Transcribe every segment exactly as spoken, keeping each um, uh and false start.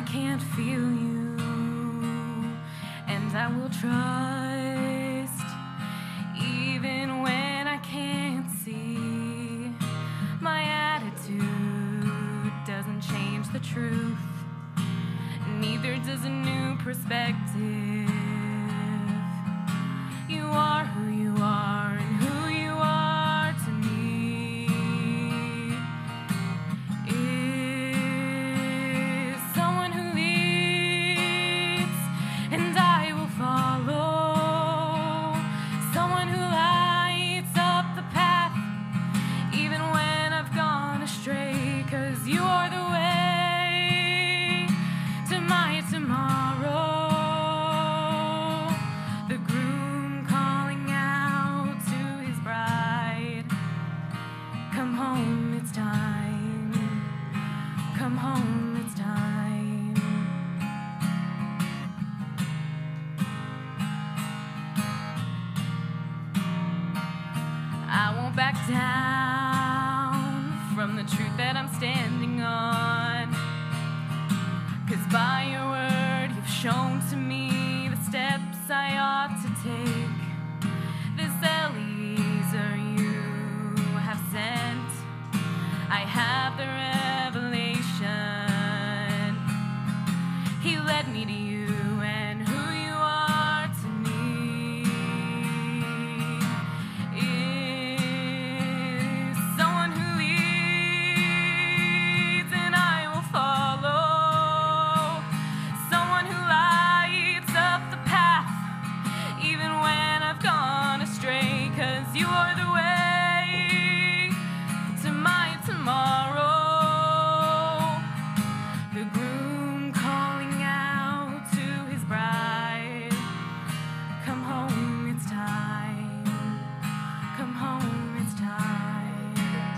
I can't feel you, and I will trust even when I can't see. My attitude doesn't change the truth, neither does a new perspective. You are who you are, and who you are to me is someone who leads, and I will follow. Someone who lights up the path, even when I've gone astray, 'cause you are the way to my tomorrow. The groom calling out to his bride, come home, it's time. Come home, it's time. I won't back down from the truth that I'm standing on, 'cause by your word you've shown to me the steps I ought to take. This Eliezer you have sent, I have the revelation. He led me to you and who you are to me is someone who leads, and I will follow. Someone who lights up the path, even when I've gone astray, 'cause you are the way to my tomorrow. The groom calling out to his bride, come home, it's time. Come home, it's time.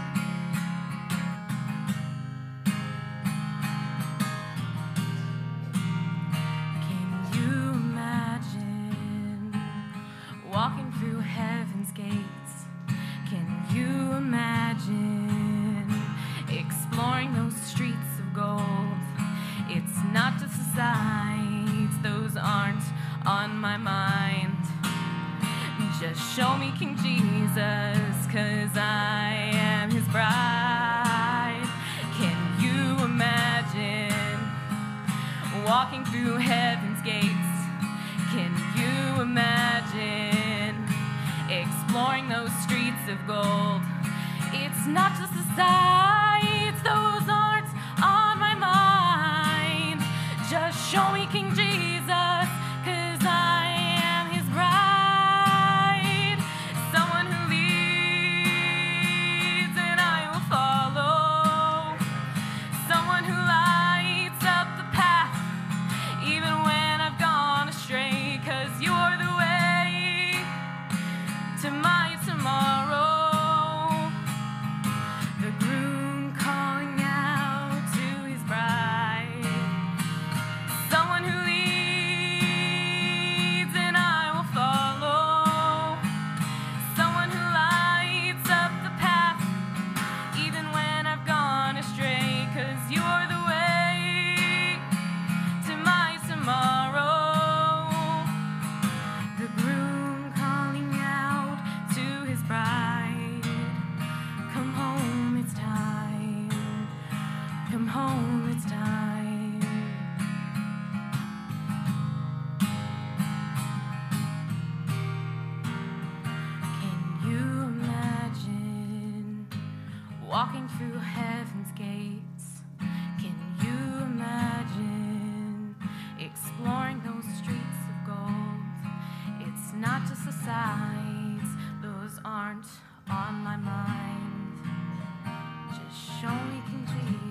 Can you imagine walking through heaven's gates? Can you imagine exploring those streets of gold? It's not just the sights, those aren't on my mind. Just show me King Jesus, 'cause I am his bride. Can you imagine walking through heaven's gates? Can you imagine exploring those streets of gold? It's not just the sights, those aren't on my mind. Just show me King Jesus, 'cause I am his bride. Someone who leads, and I will follow. Someone who lights up the path, even when I've gone astray, 'cause you are the way to my tomorrow. The groom calling out to his bride, someone who leads, and I will follow. Someone who lights up the path, even when I've gone astray, 'cause you are the way to my tomorrow. The groom calling out to his bride, come home, it's time. Come home, it's time. Can you imagine walking through heaven's gates? Can you imagine exploring those streets of gold? It's not just the sights, those aren't on my mind. Just show me King Jesus.